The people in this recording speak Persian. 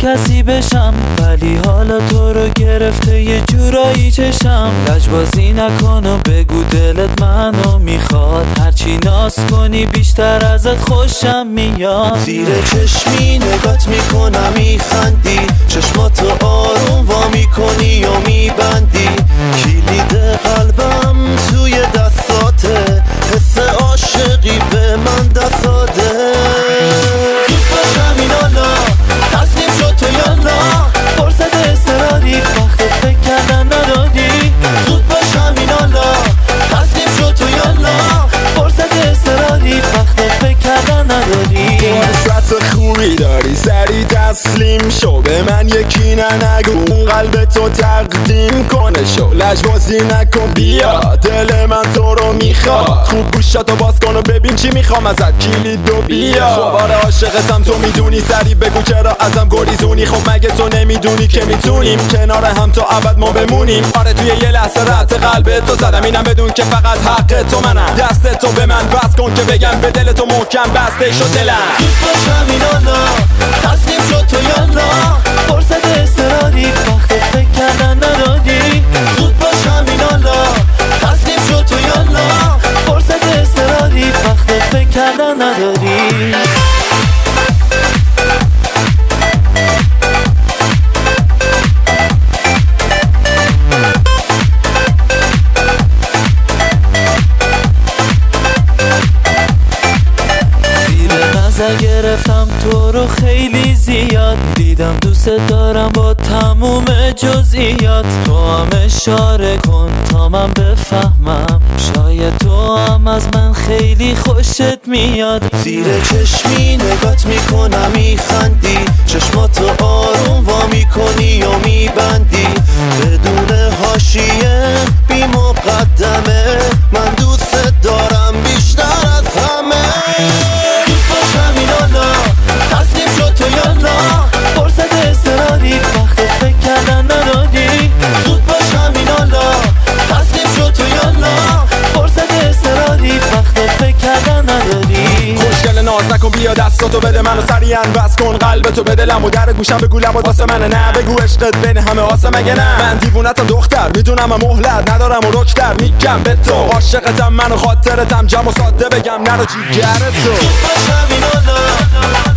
کسی بشم، ولی حالا تو رو گرفته یه جورایی چشم. لجبازی نکن و بگو دلت منو میخواد، هرچی ناز کنی بیشتر ازت خوشم میاد. زیر چشمی نگات میکنم میخندی، چشماتو آروم وا میکنی و میبندی. کلید قلبم توی دستاته، حس عاشقی به من دست داده. زود باش همین حالا، تصمیم شد تو یا نه، فرصت اضطراری وقت فکر کردن نداری. زود باش همین حالا، تصمیم شد تو یا نه، فرصت اضطراری وقت فکر کردن نداری. فرصت خوبی داری سری تسلیم شو، به من یکی نگو اون قلب تو تقدیم کنه شو. لجبازی نکن بیا، دل من تو رو میخواد. خوب گوشاتو باز کن و ببین چی میخوام ازت، کلید و بیا. خب آره عاشقتم تو میدونی، سری بگو چرا ازم گریزونی. خب مگه تو نمیدونی که میتونیم کنار هم تا ابد ما بمونیم. آره توی یه لحظه رد قلب تو زدم، اینم بدون که فقط حق تو منم. دست تو به من بس کن که بگم به دل تو محکم بسته شد دلم. زود باش همین حالا، تصمیم شد تو یا نه، فرصت اضطراری وقت فکر کردن نداری. زود باش همین حالا، تصمیم شد تو یا نه، فرصت اضطراری وقت فکر کردن نداری. گرفتم تو رو خیلی زیاد، دیدم دوست دارم با تموم جزئیات. تو هم اشاره کن تا من بفهمم، شاید تو هم از من خیلی خوشت میاد. زیر چشمی نگات میکنم میخندی، چشماتو آروم وا میکنی و میبندی. بدون حاشیه بی مقدمه، من دوست دارم بیشتر از همه. تصمیم شد تو یا نه، فرصت اضطراری وقت فکر کردن نداری. زود باش همین حالا، تصمیم شد تو یا نه، فرصت اضطراری وقت فکر کردن نداری. خوشگل ناز نکن بیا دستاتو بده منو سریعا بس کن قلبتو به دلم و در گوشم بگو لبات واسه منه. نه بگو عشقت بین همه آسه مگه نه، من دیوونتم دختر میدونم و مهلت ندارم و رکتر میگم به تو عاشقتم من و خاطرتم، جمع و ساده بگم نرو جیگرت تو. زود باش همین حالا،